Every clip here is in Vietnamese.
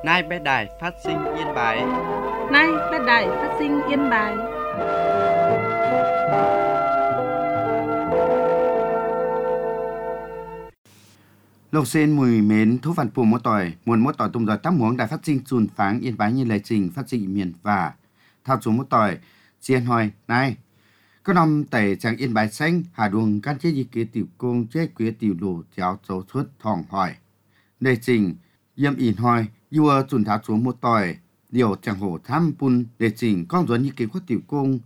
Nay bé đài phát sinh Yên Bái. Nay bé đài phát sinh Yên Bái. Lộc sen mùi mến thú văn phù mô tỏi, muôn mô tỏi tung giỏi tắm muống đài phát sinh chùn pháng Yên Bái như lời trình phát sinh miền và thao chú mô tỏi, chiên hỏi, này, có năm tẩy chẳng Yên Bái xanh, hà đuông can chế gì kế tiểu công chế quế tiểu lù chéo dấu suốt thòng hỏi. Lời trình, yếm in hỏi, vua chùn thao chú mô tỏi, điều chẳng hổ thăm bùn lời trình con dối như kế quốc tiểu công.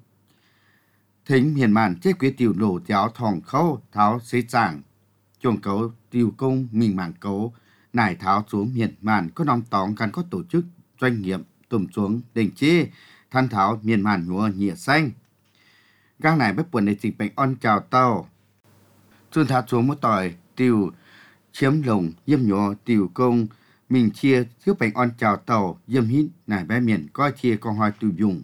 Thính miền màn chế quế tiểu lù chéo thòng khâu tháo xế chẳng. Chuồng cấu tiêu công mình mảng cấu nải tháo xuống miền màn có nòng tóng gần có tổ chức doanh nghiệp tùm xuống đỉnh chi than tháo miền màn nhúa nhịa xanh gang này bất buồn để dịch bệnh on chào tàu xuân tháo xuống một tỏi tiêu chiếm lồng yếm nhúa tiêu công mình chia thiếu bệnh on chào tàu yếm hít nải bé miền coi chia con hoài tiêu dùng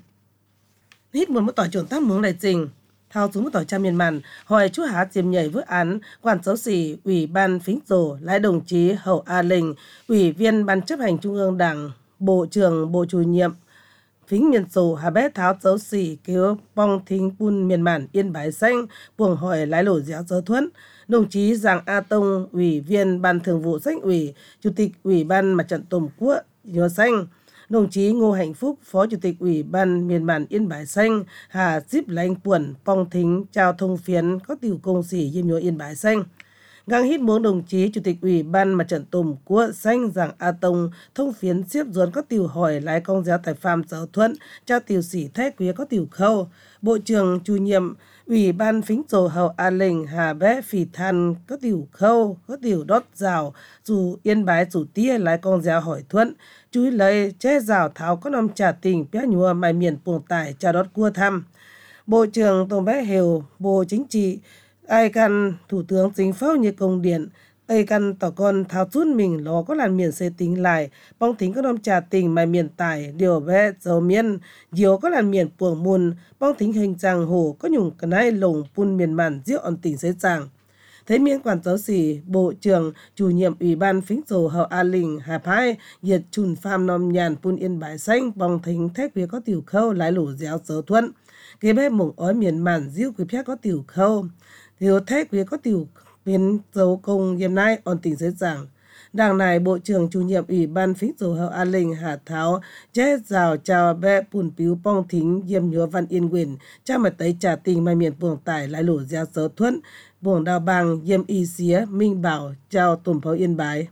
Hít một tỏi chuẩn tác muống đại trình thao xuống một tỏi cha miền màn hỏi chú há chiếm nhảy vước án quản giáo sĩ ủy ban phính rổ lái đồng chí Hậu A Linh ủy viên ban chấp hành trung ương đảng bộ trưởng bộ chủ nhiệm phính miền rổ hà bé tháo giáo sĩ kêu bong thính bun miền màn Yên Bái xanh buồng hỏi lái lổ déo dơ thuẫn đồng chí Giàng A Tông ủy viên ban thường vụ sách ủy chủ tịch ủy ban mặt trận tổ quốc nhớ xanh đồng chí Ngô Hạnh Phúc, Phó Chủ tịch Ủy ban miền màn Yên Bái xanh, Hà Díp Lanh Puẩn, Pong Thính, Trao Thông Phiến, có tiểu công sĩ Diêm nhúa Yên Bái xanh. Ngang hít muống đồng chí Chủ tịch Ủy ban mặt trận tổ quốc xanh Giàng A Tông, Thông Phiến xếp ruốn có tiểu hỏi lái công giáo tại Phạm Giáo Thuận, Trao tiểu sĩ Thái Quý có tiểu khâu. Bộ trưởng chủ nhiệm Ủy ban phính rổ Hậu A Linh Hà Bé Phì Than có tiểu khâu, có tiểu đốt rào, dù Yên Bái dù tia lái công giáo hỏi thuận, chú lấy che rào tháo có nông trả tình bé nhùa mài miền buồng tải trả đốt cua thăm. Bộ trưởng Tổng bé Hiểu, Bộ Chính trị, ai căn Thủ tướng Chính phủ như công điện, ai căn tỏ con tháo chút mình nó có làn miền xây tính lại, bong thính có nông trả tình mài miền tải, điều bé dầu miên, diều có làn miền buồng mùn, bong thính hình trang hồ có nhung cái này lồng pun miền màn diệu ổn tỉnh xây chẳng. Thế miễn quản giáo sĩ, Bộ trưởng, chủ nhiệm Ủy ban phính rổ Hậu A Linh, Hà Phai, diệt chùn pham nòm nhàn pun Yên Bái xanh, bong thính thách quý có tiểu khâu lái lũ déo dớ thuận. Kế bé mộng ói miền màn diêu quý phép có tiểu khâu. Thiếu thách quý có tiểu biến dấu công yếm nay ổn tỉnh dưới giảng. Đảng này Bộ trưởng chủ nhiệm Ủy ban phính rổ Hậu A Linh Hà Tháo chế rào chào bé bùn piu bong thính yếm nhúa Văn Yên Quyền cha mà tới trả tình mai miền buồng tải lái lũ déo dớ thuận. Buồng đào bằng yêm y xía Minh Bảo chào tùm pháo Yên Bái.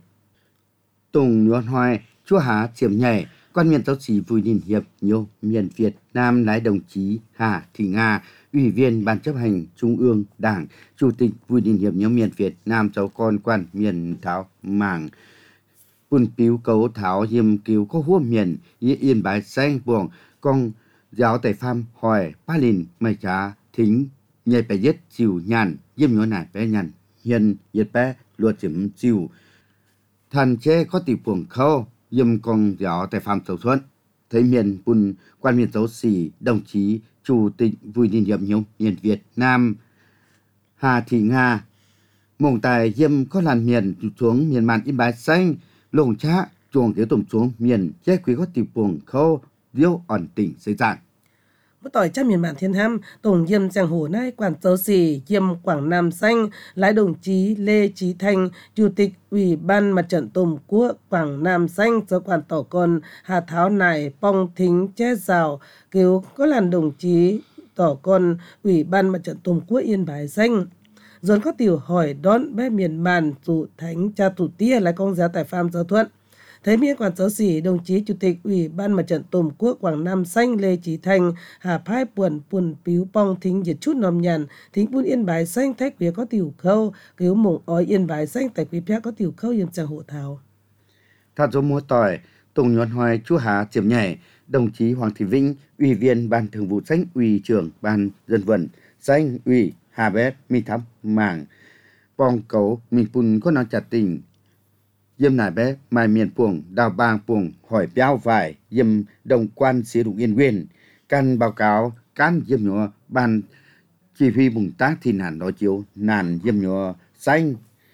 Tùng nhuận hoài chúa há chiếm nhảy quan miền giáo sĩ Bùi Đình Hiệp nhiều miền Việt Nam lái đồng chí Hà Thị Nga ủy viên ban chấp hành trung ương đảng chủ tịch Bùi Đình Hiệp nhóm miền Việt Nam cháu con quan miền tháo mảng bùn piu cấu tháo hiểm cứu có hua miền Yên Bái xanh buồng con giáo tại pham hỏi ba lìn mày trả thính nhảy bé giết chiều nhàn yếm nhúa nải bé nhàn hiền yết bé luật chiếm chiều thần chế có tỷ buồng khâu yếm con giáo tại Phạm Giáo Thuận thấy miền bùn quan miền giáo sĩ đồng chí chủ tịch Bùi Đình Hiệp nhóm miền Việt Nam Hà Thị Nga mông tài yếm có làn miền xuống miền màn Yên Bái xanh lồng cha chuồng kế tùm xuống miền chế quý có tỷ buồng khâu diêu ổn tỉnh xây dạng. Một tỏi trăm miền bản thiên ham, tổng yêm giang hồ nay quản giáo sĩ yêm Quảng Nam xanh, lái đồng chí Lê Chí Thanh, chủ tịch Ủy ban mặt trận tổ quốc Quảng Nam xanh, do quản tỏ con Hà Tháo Nải, Pong Thính, Che Rào, cứu có làn đồng chí tỏ con Ủy ban mặt trận tổ quốc Yên Bái xanh. Dồn có tiểu hỏi đón bé miền màn chủ thánh cha thủ tia lái công giáo tại Phạm Giáo Thuận. Thấy miễn quản giáo sĩ đồng chí chủ tịch Ủy ban mặt trận tổ quốc Quảng Nam xanh Lê Chí Thanh Hà Phai Puẩn Puẩn Piu Pong thính diệt chút nòm nhàn thính bun Yên Bái xanh thách quý có tiểu khâu cứu mộng ói Yên Bái xanh tại quý phép có tiểu khâu yếm chàng hộ thảo. Thát dấu múa tỏi Tùng nhuận hoài chúa há chiếm nhảy đồng chí Hoàng Thị Vĩnh ủy viên ban thường vụ xanh ủy trưởng ban dân vận xanh ủy Hà Bé Mi Thắm Mảng Pong cấu mình pun có nói chặt tình yếm nải bé mai miền puồng đào bang puồng hỏi béo vải yếm đồng quan xế đụng Yên Nguyên căn báo cáo can yếm nhúa ban chỉ huy bùng tác thì nản đó chiếu nản yếm nhúa xanh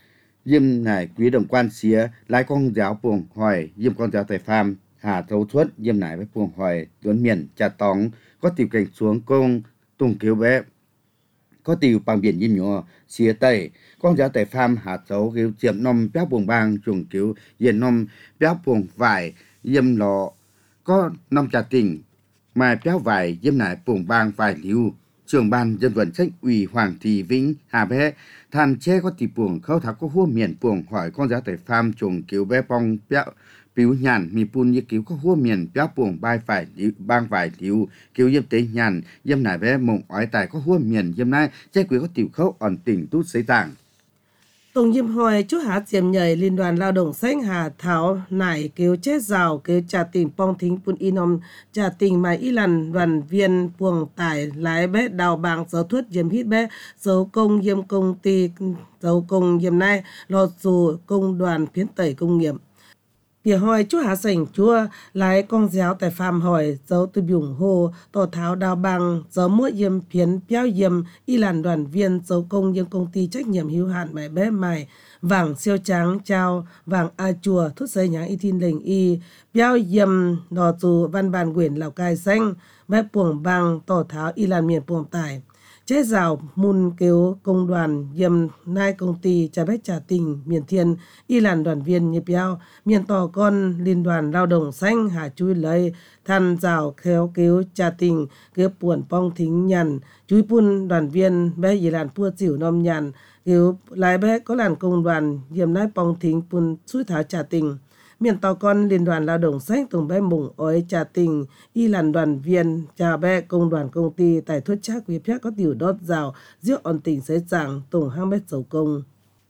Diêm nải quý đồng quan xía lái con giáo buồng hỏi diêm con giáo tại pham hà thấu suốt diêm nải với buồng hỏi tuấn miền trà tóng có tiểu cảnh xuống công tung cứu bé có tiểu bằng biển diêm nhỏ xía tây con giáo tại pham hà thấu cứu chiếm nom béo buồng bang trùng cứu yên nom béo buồng vải diêm lọ có nom trà tình mà béo vải diêm nải buồng bang vải liu trưởng ban dân vận trách ủy Hoàng Thị Vĩnh Hà bé than che có tỷ buồng khâu thác có hua miền buồng hỏi con giáo tại pham trùng cứu bé bong béo biểu nhàn mi pun như cứu có hua miền béo buồng bài phải bang vải liu cứu yếm tế nhàn yếm nải bé mộng ói tài có hua miền yếm nai che quý có tiểu khâu ổn tỉnh tút xây tảng Tổng nhiệm hồi chú há diệm nhảy Liên đoàn Lao động Xanh Hà Thảo nải kêu chết rào kêu trà tình pong thính pun inom trà tình mà y lần đoàn viên buồng tải lái bé đào bàng dấu thuất diệm hít bé dấu công diệm công ty dấu công diệm nai lọt dù công đoàn phiến tẩy công nghiệp. Bìa hỏi chú há sảnh chúa lái con giáo tại phàm hỏi dấu từ biủng hồ tổ tháo đào bằng dấu mỗi yếm phiến béo yếm y làn đoàn viên dấu công yếm công ty trách nhiệm hữu hạn mày bé mày vàng siêu trắng trao vàng a chùa thút xây nháng y tin lệnh y béo yếm đò dù văn bản quyền Lào Cai xanh bé buồng bằng tổ tháo y làn miền buồng tải chế rào mun kêu công đoàn yếm nai công ty trà bách trà tình miền thiên y làn đoàn viên nhịp béo miền tỏ con Liên đoàn Lao động Xanh Hà chui lấy than rào khéo kêu trà tình kêu buồn pong thính nhằn chui pun đoàn viên bé y làn pua chịu nom nhằn kêu lái bé có làn công đoàn yếm nai pong thính pun suy tháo trà tình miền tàu con Liên đoàn Lao động Xanh tổng bé mùng ói trà tình y làn đoàn viên trà bé công đoàn công ty tại thuất chắc quý phép có tiểu đốt rào giết ổn tình sẽ chẳng tổng hang mét dầu công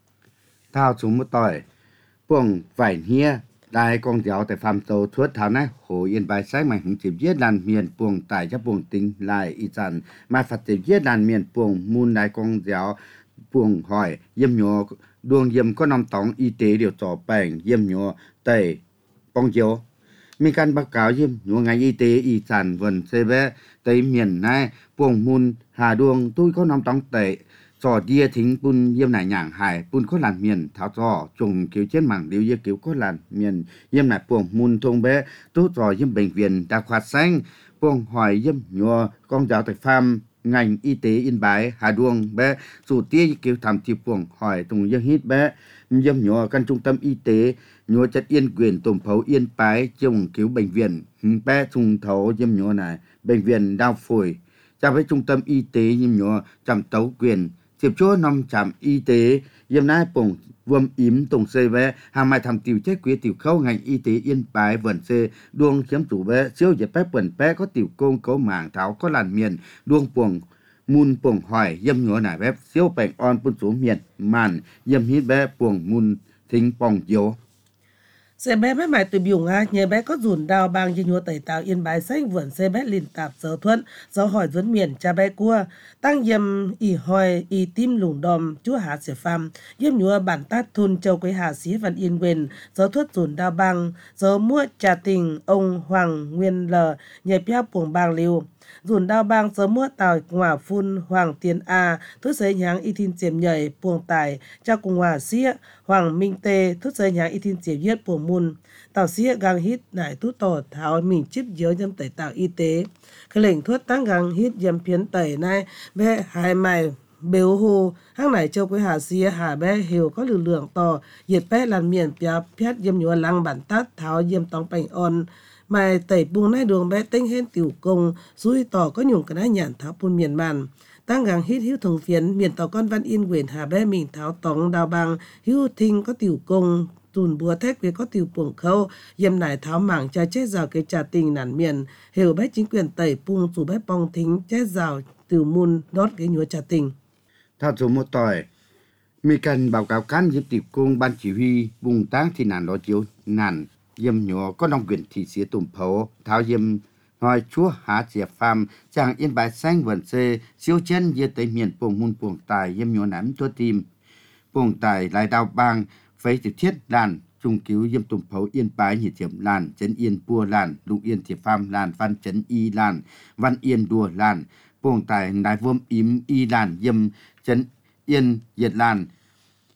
thao chúng một tỏi buồng vải hia đại con giáo tại phàm tàu thuất thảo này hồ yên bài sách mà hình chịu giết đàn miền buồng tại cho buồng tính lại y dần mà phát triển giết đàn miền buồng muôn đại con giáo buồng hỏi yếm nhỏ đường yếm có nằm tóng y tế điều trò bành yếm nhỏ tẩy bong chiếu mình căn báo cáo yếm nhỏ ngành y tế y sản vần xe bé tây miền này buồng muôn hà đường tôi có nằm tóng tẩy trò đia thính pun yếm nải nhảng hải pun có làn miền tháo trò trùng cứu chết mảng điều yếm cứu có làn miền yếm nải buồng muôn thông bé tốt trò yếm bệnh viện đa khoa xanh buồng hỏi yếm nhỏ con giáo tại pham ngành y tế Yên Bái Hà Đuông bé chủ tia kêu tham thị buồng hỏi tùng dân hít bé yếm nhỏ căn trung tâm y tế nhỏ chất yên quyền tổng phấu Yên Bái trùng cứu bệnh viện bé trùng thấu yếm nhỏ này bệnh viện đao phổi cha với trung tâm y tế yếm nhỏ chăm tấu quyền tiếp chỗ năm trạm y tế yếm nai buồng vườm ím tổng xây bé hàng mai tham tiểu chết quý tiểu khâu ngành y tế Yên Bái vườn xe đuông chiếm chủ bé siêu dẹp bé vườn bé có tiểu công cấu mảng tháo có làn miền đuông buồng mun buồng hỏi yếm nhỏ nải bé siêu bệnh on pun số miền màn yếm hít bé buồng mun thính bong yếu xe bé bé mày từ biủng nhờ bé có dùn đào bang như nhúa tẩy tàu Yên Bái xanh vườn xe bé liền tạp dấu thuận dấu hỏi dẫn miền cha bé cua tăng yếm y hỏi y tim lùng đòm chúa hạ sẽ pham yếm nhúa bản tát thun châu quấy hạ xí văn yên quyền dấu thuất dùn đào bang dấu mua trà tình ông Hoàng Nguyên L nhờ béo buồng bang liu dùn đào bang dấu mua tàu ngỏa phun Hoàng Tiến A thuất xây nháng y thiên chiếm nhảy buồng tải cha cùng hòa xía Hoàng Minh Tê thuất xây nháng y thiên chiếm yết buồng môn tàu xía gang hít nải tút tổ tháo mình chip dưới nhâm tẩy tạo y tế cái lệnh thuất tăng gang hít yếm phiến tẩy này bé hai mày bếu hồ hang này châu quấy hà xía hà bé hiểu có lực lượng to nhiệt bé làn miền pia phét yếm nhúa lăng bản tát tháo yếm tóng bành on mày tẩy buông nai đường bé tinh hên tiểu công suy tỏ có nhung cái đá nhàn tháo pun miền màn tăng gang hít hữu thường phiến miền tàu con Văn Yên quyền hà bé mình tháo tóng đào bằng hữu thinh có tiểu công tùn búa thép về có tiểu buồng khâu yếm nải tháo mảng cha chết rào cái trà tình nản miền hiểu bé chính quyền tẩy pung chủ bé bong thính chết rào tiểu mun đót cái nhúa trà tình thao số một tỏi mi cần báo cáo cán yếm tiểu công ban chỉ huy vùng táng thì nản đó chiếu nản yếm nhỏ có nông quyền thị xía tùm phấu tháo yếm hỏi chúa há chè pham chàng Yên Bái xanh vườn xe siêu chân yê tới miền buồng mun buồng tài yếm nhỏ nắm thua tim buồng tài lại đào bang phải tiếp thiết đàn trung cứu yếm tùm phấu Yên Bái nhiệt chiếm làn chấn yên pua làn lục yên thiệp pham làn văn chấn y làn văn yên đùa làn buồng tài nái vuông ím y làn yếm chấn yên diệt làn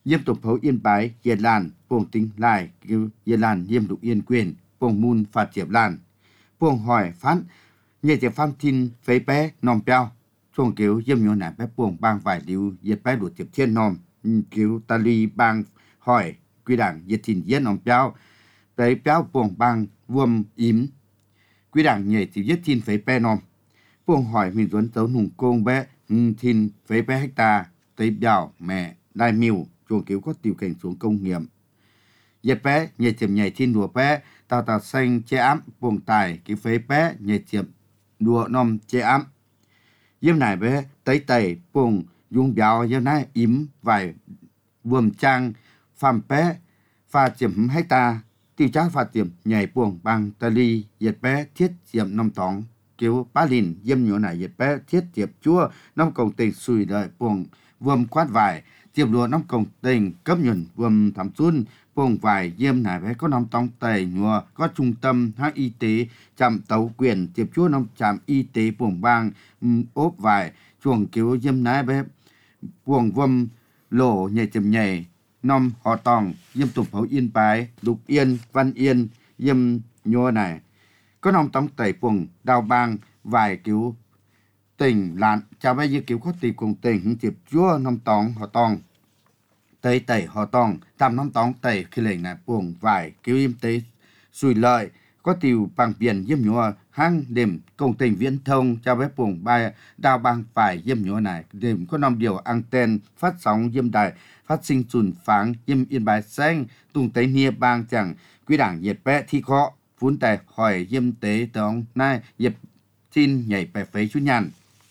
Diêm tổng phấu Yên Bái, Yên Lan, buồng tính lại, cứu Yên Lan diêm đục yên quyền, buồng mun phạt diệp lan. Buồng hỏi phán, nhẹ diệp phán tin phế bé nòm béo. Chuồng cứu diêm nhô nải bé buồng bang vài lưu diệp bé đuổi diệp thiên nòm. Cứu ta ly bang hỏi, quy đảng diệp thìn yên nòm béo. Bé béo buồng bang vuông ím. Quy đảng nhẹ diệp diệp thìn phế bé nòm. Buồng hỏi mình duấn tấu nùng công bé, thìn phế bé hecta, tới béo mẹ, đai miêu. Chuồng cứu có tiêu cảnh xuống công nghiệm. Dẹp bé, nhảy chìm nhảy thiên đùa bé, tàu xanh che ám, buồng tài, cái phế bé, nhảy chìm đùa nôm che ám. Diêm nải bé, tấy tẩy, buồng, dùng béo diêm nải ím, vài, vuông trang, phàm bé, pha chìm hecta, tiêu chắc pha chìm nhảy buồng bằng tà ly, dẹp bé, thiết chìm nông tóng, cứu bá lìn, diêm nhổ nải dẹp bé, thiết chìm chúa, nông công tình xùi đợi buồng, vuông quát vải, diệp lúa nông công tình cấp nhuận vườn thảm xuân buồng vải diêm nải bé có nông tông tẩy nhùa có trung tâm hắc y tế trạm tấu quyền diệp chúa nông trạm y tế buồng bang ốp vải chuồng cứu diêm nải bé buồng vâm lỗ nhảy chìm nhảy nông họ tòng diêm tục phấu Yên Bái Lục Yên Văn Yên diêm nhùa này có nông tông tẩy buồng đào bang vải cứu tỉnh lạn chào bây giờ cứu có tỷ cùng tỉnh tiệp chúa nông tòng họ tòng tây tẩy họ tòng tam nông tòng tẩy khi lệnh này buồng vải cứu im tế sùi lợi có tiêu bằng biển diêm nhúa hang đêm công tỉnh viễn thông chào bé buồng bài đào bằng phải diêm nhúa này đêm có 5 điều anten phát sóng diêm đài phát sinh chuẩn pháng diêm Yên Bái xanh tung tây nia bang chẳng quý đảng diệt bé thi khó vốn tài hỏi diêm tế tống nay diệp xin nhảy bè phế chú nhàn.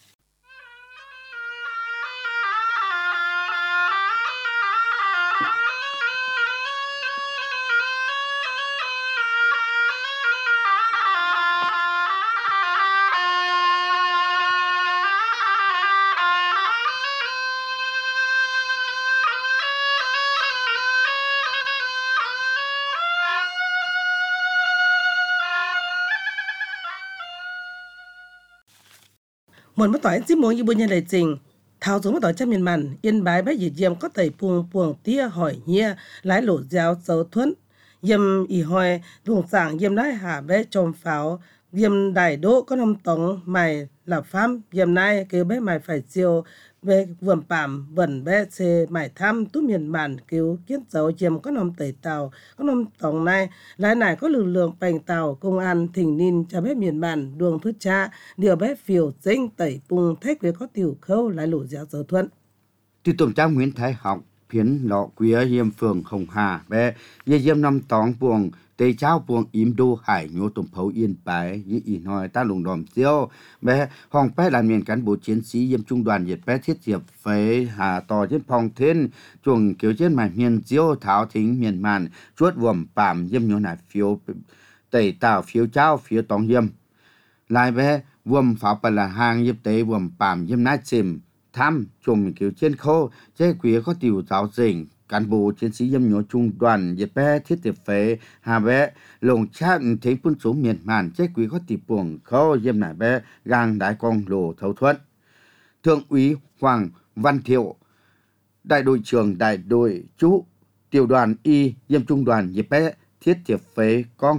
Muốn mất tỏi chim muốn như bữa nhân lời trình thao xuống mất tỏi trong miền màn Yên Bái bái diệt diêm có tẩy buồng tia hỏi nhia lái lỗ giáo dấu thuẫn diêm ỉ hoài luồng sảng diêm lái hạ bé trồm pháo diêm đại đỗ có nông tống mày là phám diêm nai kêu bé mày phải chiều bé vườn pàm vườn bé xê mày thăm tú miền màn kêu kiến dấu diêm có nông tẩy tàu có nông tống này lái này có lực lượng bành tàu công an thỉnh ninh cho bé miền màn đường thức cha điều bé phiểu dinh tẩy bùng thách với có tiểu khâu lái lỗ giáo dấu thuẫn. Từ tổng trang Nguyễn Thái Học phiến lọ quía diêm phường Hồng Hà bé diêm năm tóng buồng tây trao buồng im đô hải nhô tổng phấu Yên Bái y ỉ nói ta lùng đòm siêu bé hòng bé là miền cán bộ chiến sĩ diêm trung đoàn diệt bé thiết diệp phế hà tò trên phong thiên chuồng kiểu trên mải miền diêu tháo thính miền màn chuốt vuông pàm diêm nhô nải phiếu tẩy tàu phiếu trao phiếu tóng diêm lại bé vuông pháo bật là hàng diệp tế vuông pàm diêm nát chìm thăm chùm kiểu trên khô chế quý có tiểu giáo dình cán bộ chiến sĩ diêm nhô trung đoàn diệt bé thiết diệp phế hà bé lồng chát thấy quân số miền màn chế quý có tiểu buồng khô diêm nải bé gang đái con lồ thấu thuận thượng úy Hoàng Văn Thiệu đại đội trưởng đại đội chú tiểu đoàn y diêm trung đoàn diệt bé thiết diệp phế con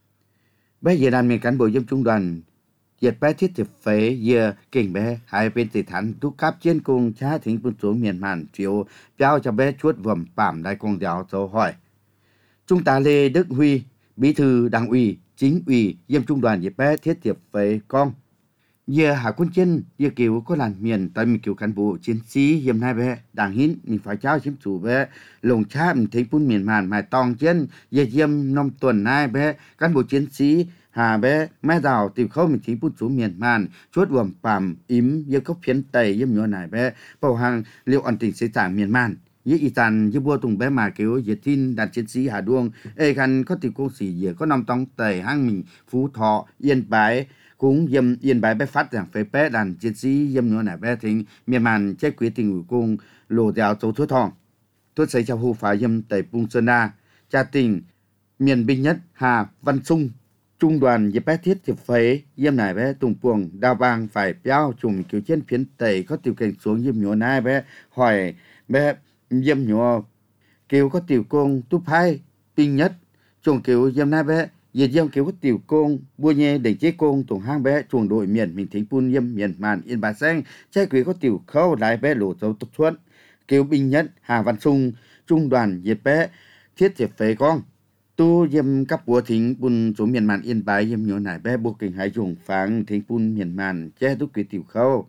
bé giờ đàn miền cán bộ diêm trung đoàn diệt bé thiết diệp phế giờ kinh bé hai bên tỷ thắn thúc cấp trên cùng cha thính quân số miền màn phiếu trao cho bé chuốt vườn pàm đại công giáo dấu hỏi trung tá Lê Đức Huy bí thư đảng ủy chính ủy diêm trung đoàn diệt bé thiết diệp phế con giờ hạ quân trên giờ kiểu có làn miền tại mình kiểu cán bộ chiến sĩ diêm hai bé đảng hín mình phải trao chiếm chủ bé lồng cha mình thấy quân miền màn mài tòng trên giờ diêm năm tuần nay bé cán bộ chiến sĩ hà bé mẹ đào tìm khâu mình chính bút số miền màn chốt vườn pàm ím giờ có phiến tây diêm nhô này bé bầu hàng liệu ẩn tình xây sản miền màn với y tàn như bua tùng bé mà kiểu diệt tin đàn chiến sĩ Hà Đuông ê khăn có tiểu công sĩ giờ có năm tông tây hang mình Phú Thọ Yên Bái cũng diêm Yên Bái bé phát rằng phế bé đàn chiến sĩ diêm nhô này bé thính miền màn chế quý tình ủy cung lồ đèo châu thuốc thòng tôi xây cho hù phá diêm tây Pung Sơn Na cha tình miền Binh Nhất Hà Văn Sung trung đoàn diệp bé thiết diệp phế diêm nải bé tùng buồng đào bang phải béo trùng kiểu trên phiến tây có tiểu cảnh xuống diêm nhô nai bé hỏi bé diêm nhô kiểu có tiểu công túp hai pin nhất chuồng kiểu yếm nai bé Việt Nam kiểu có tiểu công bua nhẹ để chế công tổng hang bé chuồng đội miền mình thính phun yếm miền màn yên bà xanh trái quý có tiểu khâu lại bé lộ dấu tục thuận kiểu binh nhất Hà Văn Sung trung đoàn Việt bé thiết diệp phế con tu yếm cấp búa thính phun số miền màn yên bái yếm nhỏ nải bé buộc kinh hải dùng pháng thính phun miền màn che túc quý tiểu khâu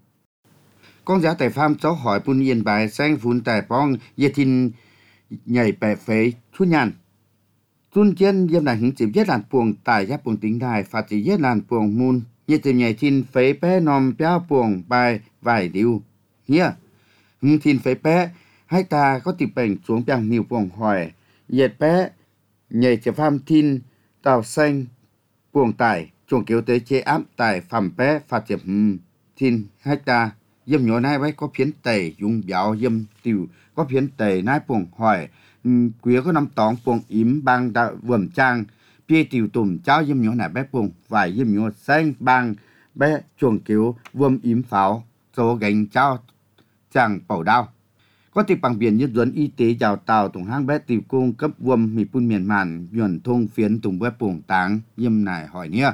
con giáo tại farm cháu hỏi phun yên bái xanh phun tại bong yết thìn nhảy bẻ phế thu nhàn tuân chân yếm này hứng chịu giết làn buồng tại giáp buồng tính đài phạt chỉ giết làn buồng môn nhiệt tình nhảy thìn phế bé nòm béo buồng bài vài điều nhia hứng thìn phế bé hai ta có tìm bệnh xuống bằng nhiều buồng hỏi nhiệt bé nhảy chỉ farm thìn tàu xanh buồng tải chuồng kéo tới chế áp tại phẩm bé phạt chỉ thìn hai ta yếm nhỏ nai bé có phiến tẩy dùng béo yếm tiểu có phiến tẩy nai buồng hỏi quý có năm tóng buồng ím bang đã vườn trang bia tiểu tùm cháu yếm nhỏ nai bé buồng vài yếm nhỏ xanh bang bé chuồng kéo vườn ím pháo số gánh cháu chẳng bảo đau có tiệp bằng biển nhất dẫn y tế chào tàu tổng hang bé tiểu cung cấp vườn mì pun miền màn nhuận thông phiến tùng bé buồng táng yếm nai hỏi nhia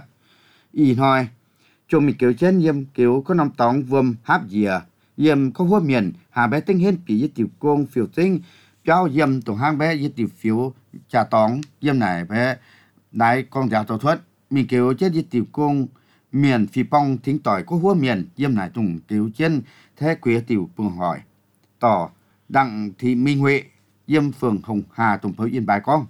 y nói chuồng mì kéo trên yếm kéo có năm tóng vườn háp dìa yếm có hua miền hà bé tinh hên bị tiểu cung phiêu tinh cháu yếm tổng hang bé với tiểu phiếu trà tóng yếm này bé đại con giáo tổ thuật mình kêu chết với tiểu công miền phi bong thính tỏi có hua miền yếm này tùng kêu trên thế quế tiểu phường hỏi tỏ đặng thị minh huệ yếm phường hồng hà tùng phơi yên bài con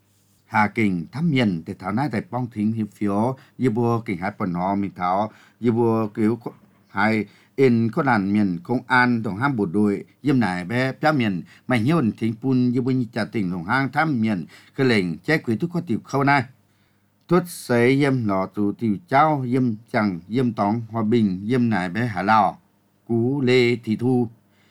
hà kình thăm miền để thảo nai tại bong thính hiệp phiếu yếm bùa kình hai phần họ mình thảo yếm bùa kêu hai in có đàn miền công an tổng hang bộ đội yếm này bé phía miền mày nhiều thính phun như bên trả tỉnh tổng hang thăm miền cái lệnh chế quý thúc có tiểu khâu này tuất sấy yếm lò tù tiểu cháu yếm chẳng yếm tóng hòa bình yếm này bé hà lào cú lê thị thu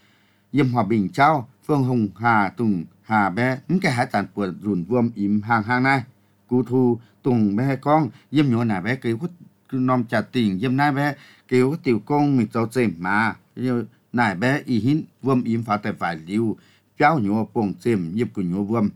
yếm hòa bình cháu phương hồng hà tùng hà bé những cái hải sản của rùn vuông ím hàng này cú thu tùng bé con yếm nhỏ này bé kêu nom trả tỉnh yếm này bé kêu tiểu công mình cho chém mà nải bé y hin vuông ím phá tại phải liu cháu nhỏ bông chém yếm của nhỏ vuông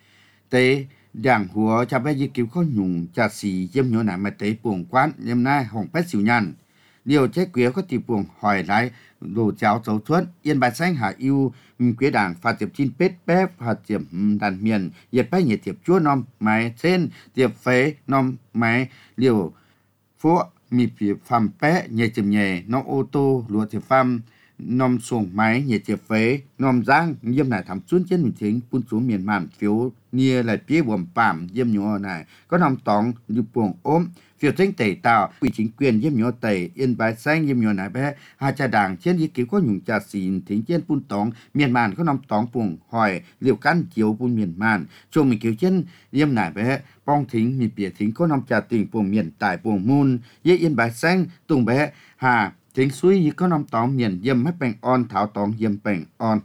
tế đảng hùa cha bé y cứu có nhung trả xì yếm nhỏ nải mà tế buồng quán yếm này hồng bé xỉu nhàn điều chế quý có tiểu buồng hỏi lại đồ cháu dấu thuất yên bài xanh hạ yêu quý đảng phạt tiệp chín pết bé phạt tiệp đàn miền yết bé nhiệt tiệp chúa nom máy trên tiệp phế nom máy liều phố mi phía phàm bé nhẹ chìm nhẹ nó ô tô lúa thì phàm nom xuồng máy nhẹ chìm phế nom giang yếm này thắm xuống trên mình chính phun xuống miền màn phiếu nia lại phía buồm pàm yếm nhỏ này có nom tóng như buồng ốm phiếu chính tẩy tạo ủy chính quyền yếm nhỏ tẩy yên bài xanh yếm nhỏ này bé hai cha đảng trên ý kiến có nhung trà xìn thính trên phun tóng miền màn có nom tóng buồng hỏi liều căn chiếu phun miền màn cho mình kiểu trên yếm này bé bong thính mi bìa thính có nom trà tỉnh buồng miền tại buồng môn yết yên bài xanh tùng bé hà thính suy có nom tóng miền yếm hết bèn on thảo tóng yếm bèn on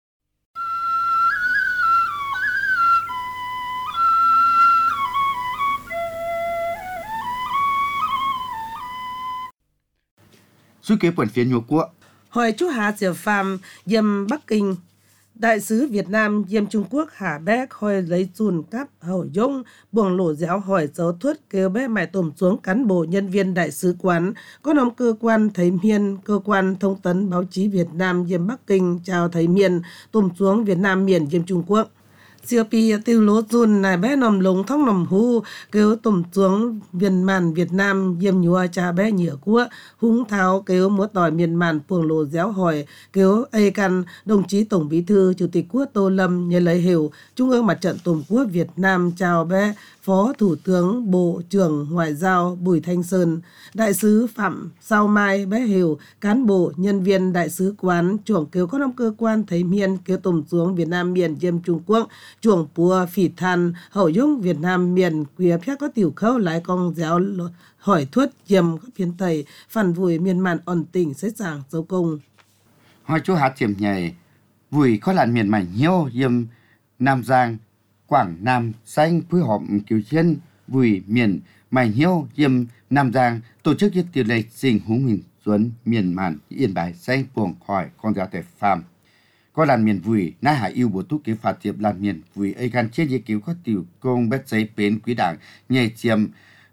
suy kế bản phiên nhục quốc hỏi chú Hà Diệp Phạm yếm Bắc Kinh đại sứ Việt Nam yếm Trung Quốc Hà Béc hỏi lấy chùn cắp hậu dung buồng lỗ giáo hỏi dấu thuất kêu bé mải tổm xuống cán bộ nhân viên đại sứ quán có nông cơ quan thấy miền cơ quan thông tấn báo chí Việt Nam yếm Bắc Kinh chào thấy miền tổm xuống Việt Nam miền yếm Trung Quốc siêu pi tiêu lố chun này bé nằm lúng thong nằm hu kêu tổm xuống miền màn Việt Nam yếm nhua cha bé nhựa cua húng tháo kêu múa tỏi miền màn buồng lỗ giáo hỏi kêu ai căn đồng chí tổng bí thư chủ tịch quốc Tô Lâm nhận lấy hiểu Trung ương Mặt trận Tổ quốc Việt Nam chào bé Phó Thủ tướng Bộ trưởng Ngoại giao Bùi Thanh Sơn, Đại sứ Phạm Sao Mai bé hiểu cán bộ nhân viên đại sứ quán chuồng kêu có năm cơ quan thấy miền kêu tổm xuống Việt Nam miền yếm Trung Quốc chuồng pua phỉ than hậu dung Việt Nam miền quía phép có tiểu khâu lái con giáo hỏi thuất yếm các phiến tây phản vùi miền màn ổn tỉnh xế sàng dấu công hỏi chú hạt tiệm nhảy vùi có làn miền mảnh nhiêu yếm Nam Giang Quảng Nam xanh phối hợp kiểu trên vùi miền mảnh nhiêu yếm Nam Giang tổ chức nhất tiêu lệ sinh húng mình xuống miền màn yên bài xanh buồng hỏi con giáo tại farm có làn miền vui na hải yêu bộ tú kiểu phạt tiệp làn miền vui ấy gan chết dễ kiểu có tiểu công bé giấy bến quý đảng nhảy chiêm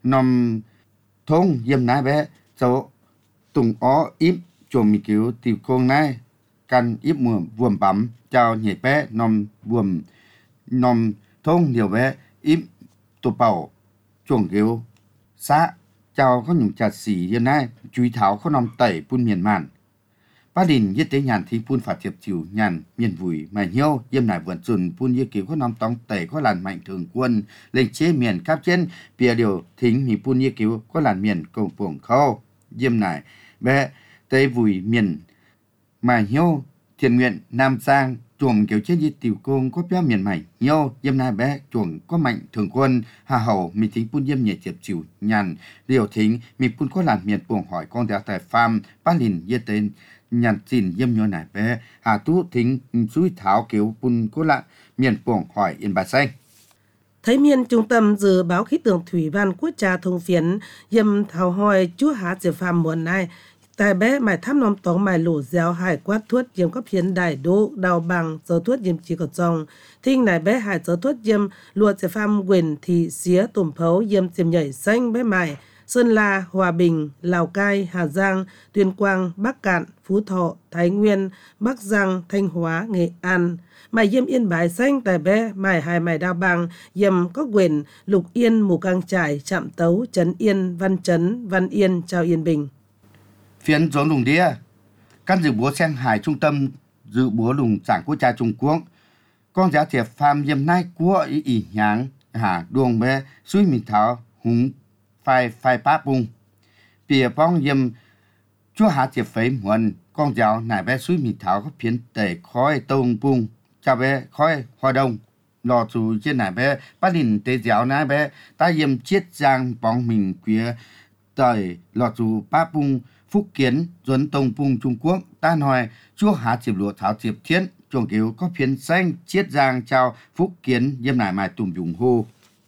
nằm thông yếm nái bé cháu tùng ó íp chồm kiểu tiểu công nái căn íp mùa vuông bấm chào nhảy bé nằm vuông nằm thông nhiều bé íp tổ bảo chuồng kiểu xã chào có nhung chặt xỉ hiện nay chui tháo có nằm tẩy phun miền màn Ba đình nhất tế nhàn thì phun phạt thiệp chiều nhàn miền vùi mà nhiêu yếm nải vườn chuẩn phun như kiểu có nằm tông tẩy có làn mạnh thường quân lên chế miền cáp trên bìa điều thính thì phun như kiểu có làn miền cầu buồng khâu yếm nải bé tế vùi miền mà nhiêu thiện nguyện Nam Giang chuồng kiểu chết như tiểu công có bé miền mày nhiêu yếm nải bé chuồng có mạnh thường quân hà hậu mình thính phun yếm nhẹ thiệp chiều nhàn điều thính mình phun có làn miền buồng hỏi con đéo tại farm ba đình nhất tế nhàn xin yếm nhô nải bé hà tú thính suối tháo kiểu phun có lạ miền buồng hỏi yên bà xanh Thấy miền trung tâm dự báo khí tượng thủy văn quốc gia thông phiến yếm thảo hỏi chúa há chế phàm muộn này tại bé mải thăm nóm tóng mải lũ giáo hải quát thuất yếm có phiến đại đô đào bằng giờ thuất yếm chỉ có dòng thinh này bé hải giờ thuất yếm lùa chế phàm quyền thị xía tùm phấu yếm chiếm nhảy xanh bé mải Sơn La, Hòa Bình, Lào Cai, Hà Giang, Tuyên Quang, Bắc Cạn, Phú Thọ, Thái Nguyên, Bắc Giang, Thanh Hóa, Nghệ An. Mải yếm Yên Bái xanh tại bé, mải hai mải đào bằng, yếm có quyền, Lục Yên, Mù Cang Trải, Trạm Tấu, Trấn Yên, Văn Yên, Trao Yên Bình. Phiên gió lùng đĩa, căn dự búa sen hải trung tâm dự búa lùng giảng quốc gia Trung Quốc. Con giá thiệp phàm yếm nai của ý nháng, đuông bé, suy mình tháo, húng, phai bá bung bìa bong yếm chúa hạ tiệp phấy muộn con giáo nải bé suối mì thảo có phiến tẩy khói tông bung chào bé khói hoa đông lò chủ trên nải bé bắt đình tế giáo nải bé ta yếm chiết giang bóng mình quía tẩy lò chủ bá bung phúc kiến duấn tông bung Trung Quốc ta nói chúa hạ tiệp lụa thảo tiệp thiên chuồng kiểu có phiến xanh chiết giang chào phúc kiến yếm nải mài tùm dùng hô.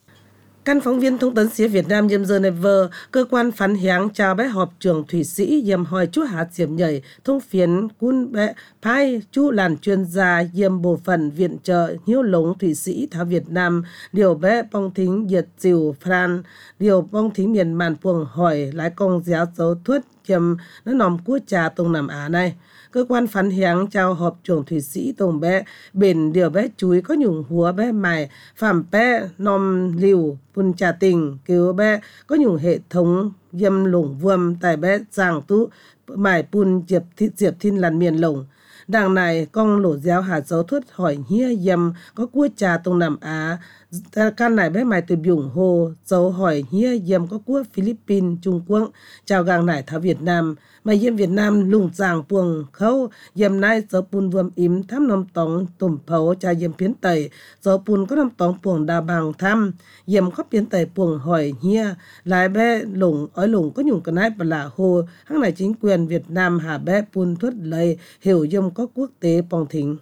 Căn phóng viên thông tấn xía Việt Nam yếm Geneva, cơ quan phán hiáng chào bé họp trưởng thủy sĩ yếm hỏi chú há chiếm nhảy thông phiến cun bé phai chú làn chuyên gia yếm bộ phận viện trợ hiếu lống thủy sĩ thảo Việt Nam điều bé bong thính diệt diều Fran điều bong thính miền màn puồng hỏi lái công giáo dấu thuất yếm nó nòm quốc trà tông Nam Á này. Cơ quan phán hiáng chào họp trưởng thủy sĩ tông bé bền điều bé chuối có nhung húa bé mài phạm bé nòm liều phun trà tình cứu bé có nhung hệ thống yếm lủng vuông tại bé giang tú mài phun diệp thiên làn miền lủng đằng này con lỗ giáo hạt dấu thuất hỏi hia yếm có quốc trà tông Nam Á căn này bé mài từ biển hồ dấu hỏi hia yếm có quốc Philippines Trung Quốc chào gang này thảo Việt Nam mà yếm Việt Nam lùng giang puồng khâu yếm nai dấu pun vuông im thăm nôm tống tùm phấu cha yếm phiến tẩy dấu pun có nôm tống puồng đà bằng thăm yếm khóc phiến tẩy puồng hỏi hia lại bé lủng ói lủng có nhung cái nái bà là hồ hăng này chính quyền Việt Nam hà bé pun thuất lấy hiểu yếm có quốc tế bong thính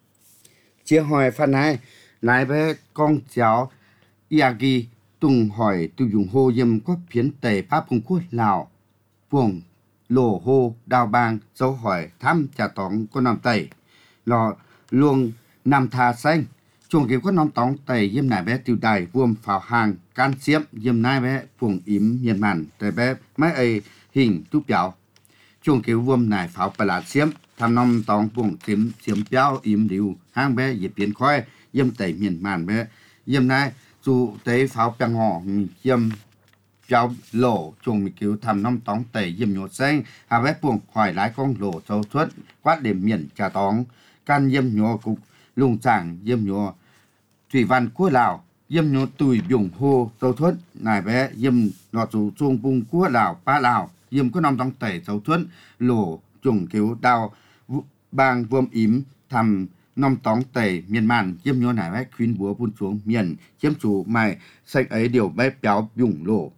chia hỏi phan này lại bé con cháu Yagi tùng hỏi tu dùng hô yếm có phiến tẩy pháp công quốc Lào puồng lô hô đào bang dấu hỏi thăm trả tóng có nằm tẩy lò luông nằm thà xanh chuồng kiểu có nằm tóng tẩy yếm nải bé tiêu đài vuông pháo hàng can xiếp yếm nai bé puồng ím miền màn tẩy bé máy ấy hình túp giáo chuồng kiểu vuông nải pháo bà lạt xiếp thăm nằm tóng puồng xiếm giáo ím liu hang bé dịp biến khoai yếm tẩy miền màn bé yếm nai dù tẩy pháo bèng ngỏ yếm cháu lỗ chuồng mình cứu thầm năm tóng tẩy yếm nhột xanh hà bé buồng hỏi lái con lỗ sâu suất quát để miền trà tóng can yếm nhô cục lùng chẳng yếm nhô thủy văn của Lào yếm nhô tùy dùng hô sâu suất này bé yếm lọt dù chuông bung của Lào ba Lào yếm có năm tóng tẩy sâu suất lỗ chuồng cứu đào bang vuông ím thầm năm tóng tẩy miền màn yếm nhô này bé khuyên búa buôn xuống miền chiếm chủ mày xanh ấy điều bé béo dùng lỗ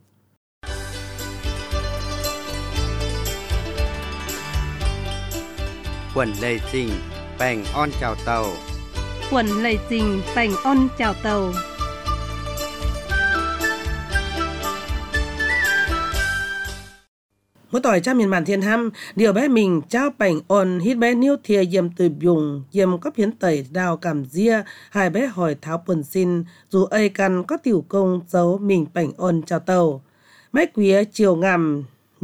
quần lây trình bành on chào tàu quần lây trình bành on chào tàu Mỗi tỏi cha miền bản thiên hăm, điều bé mình trao bảnh ôn hít bé níu thìa yếm từ dùng, yếm có phiến tẩy đào cảm ria, hai bé hỏi tháo quần xin, dù ây căn có tiểu công giấu mình bảnh ôn chào tàu. Mấy quý chiều ngầm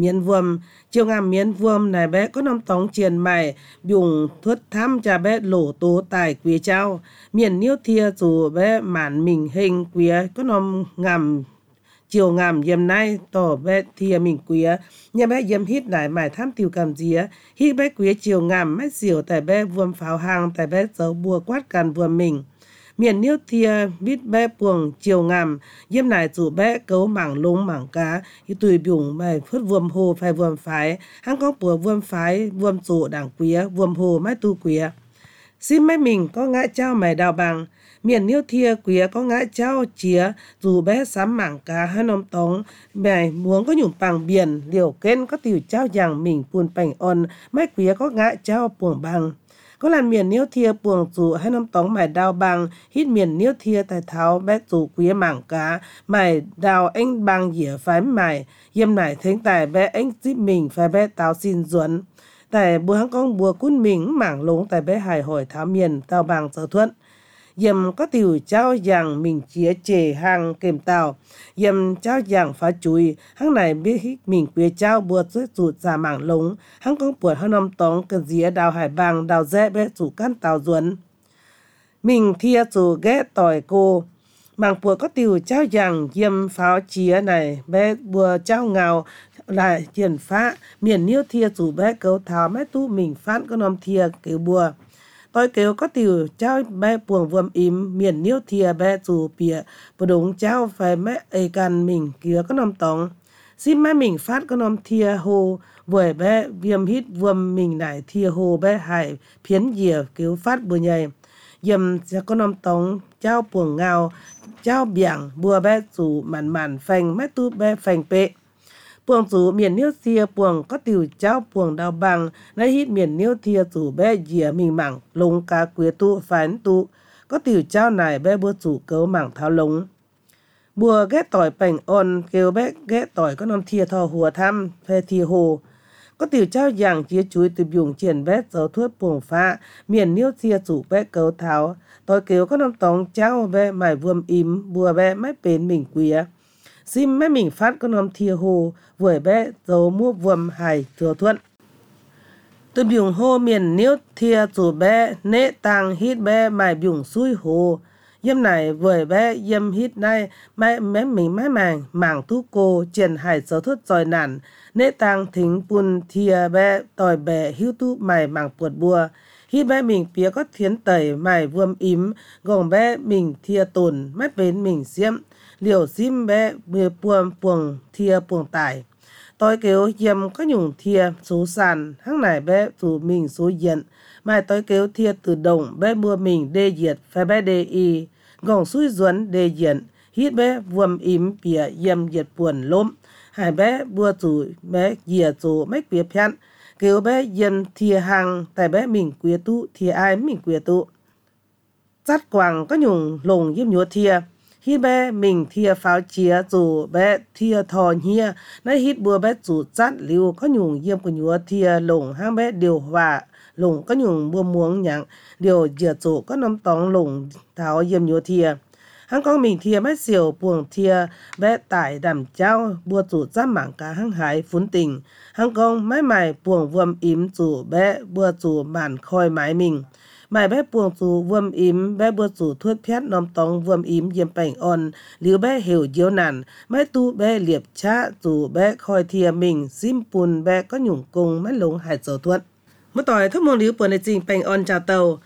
miến vuông này bé có năm tóng chiền mày, dùng thuất thăm cha bé lỗ tố tài quý trao, miền níu thìa dù bé mản mình hình quý có năm ngầm chiều ngàm yếm nay tỏ bé thìa mình quía nhà bé yếm hít đại mải tham tiểu cảm día hít bé quía chiều ngàm mách diều tại bé vuông pháo hàng tại bé dấu bùa quát càn vừa mình miền níu thìa vít bé buồng chiều ngàm yếm này chủ bé cấu mảng lúng mảng cá thì tùy bùng bài phất vuông hồ phải vuông phái hắn có bùa vuông phái vuông chủ đảng quía vuông hồ mái tu quía xin mấy mình có ngã trao mày đào bằng miền níu thia quía có ngã trao chía dù bé sám mảng cá hai nông tống mày muốn có nhủng bằng biển liều kên có tiểu trao dạng mình buồn bảnh on mấy quía có ngã trao buồng bằng có là miền níu thia buồng dù hai nông tống mày đào bằng hít miền níu thia tài tháo bé dù quía mảng cá mày đào anh bằng dĩa phái mày yếm này thính tài bé anh giúp mình phải bé tao xin duẩn tại bùa hăng con bùa cún mình mảng lúng tại bé hải hỏi tháo miền tao bằng sở thuận yếm có tiểu trao dạng mình chia chề hàng kèm tàu yếm trao dạng phá chùi hăng này biết hít mình quê trao bùa rút rụt ra mảng lúng hăng con buộc hăng năm tống cần dĩa đào hải bằng đào rẽ bé chủ căn tàu duẩn mình thia chủ ghé tỏi cô mảng buộc có tiểu trao dạng yếm pháo chia này bé bùa trao ngào lại tiền phá miền níu thia chủ bé cấu tháo mấy tu mình phát có nôm thia kiểu bùa tôi kêu có tiểu trao bé buồng vuông im miền níu thìa bé chủ bịa bờ đúng trao phải mấy ấy can mình kia có nằm tòng xin mấy mình phát có nằm thìa hồ vừa bé viêm hít vuông mình lại thìa hồ bé hải phiến dìa kêu phát bữa nhầy yếm sẽ có nằm tòng trao buồng ngào trao biển bùa bé chủ màn phành mấy tu bé phành pệ buồng chủ miền níu thìa buồng có tiểu trao buồng đào bằng nay hít miền níu thìa chủ bé dìa mình mảng lông cá quế tu phán tu có tiểu trao này bé bùa chủ cấu mảng tháo lông bùa ghét tỏi bảnh ôn kêu bé ghét tỏi có năm thìa thò hùa thăm phê thìa hồ có tiểu trao dạng chia chuối từ dùng triển bé dấu thuốc buồng phá miền níu thìa chủ bé cấu tháo tôi kêu có năm tống trao bé mải vuông im bùa bé mái bền mình quía xin mấy mình phát có nôm thìa hồ vừa bé dấu mua vuông hải thừa thuận từ biùng hồ miền níu thìa chủ bé nế tăng hít bé mải biùng xuôi hồ yếm này vừa bé yếm hít này mẹ mình mảng thu cô triển hải dấu thuốc dòi nản nế tăng thính bùn thìa bé tỏi bé hiu tu mải mảng puột bùa hít bé mình phía có thiến tẩy mải vuông im gồng bé mình thìa tồn mách bến mình xiêm liều sim bé mưa buồng thìa buồng tải tôi kêu yếm có nhung thìa số sàn hăng này bé dù mình số diện mai tôi kêu thìa từ đồng bé mua mình đê diệt phải bé đê y gồng suy duẩn đê diện hít bé vuông im bìa yếm diệt buồn lốm hai bé bua chủ bé dìa chủ mấy quía phán kêu bé yếm thìa hàng tại bé mình quía tu thìa ai mình quía tu chắt quàng có nhung lồng yếm nhúa thìa hít bé mình thìa pháo chia dù bé thìa thò nhia nay hít bùa bé chủ chát liu có nhung yếm của nhúa thìa lồng hang bé điều hòa lồng có nhung bùa muống nhặng điều dìa chủ có năm tóng lồng tháo yếm nhúa thìa hang con mình thìa mấy xỉu buồng thìa bé tải đầm trao bùa chủ chát mảng cá hang hải phún tình hang con mấy mày buồng vuông im chủ bé bùa chủ màn khoi mái mình mày bé buồng chủ vuông im bé bùa chủ thuốc phét nóm tông vuông im yếm bảnh on liu bé hiểu diếu nản mấy tu bé liệp cha chủ bé khoi thìa mình sim pun bé có nhung cung mấy lúng hải dấu thuận một tỏi thúc mong liu buồn để trình bảnh on chào tàu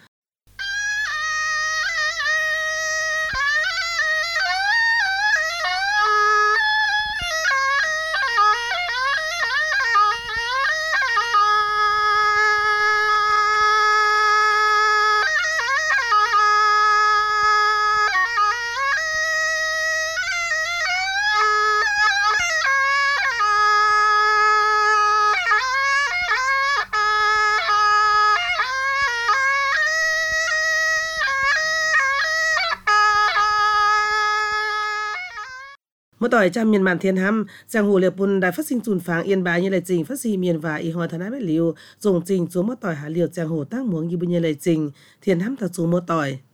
เมื่อต่อยจำเมียนมันเทียนห้ำจังหูเหลียวปุนได้ฟัดซิงจูนฟางเอียนบายยังเลยจริงฟัดซีเมียนว่าอีหอธนาแม่หลิวส่งจริงจูเมื่อต่อยหาเหลียวจังหูตั้งหมวงยีบุญยังเลยจริงเทียนห้ำตะจูเมื่อต่อย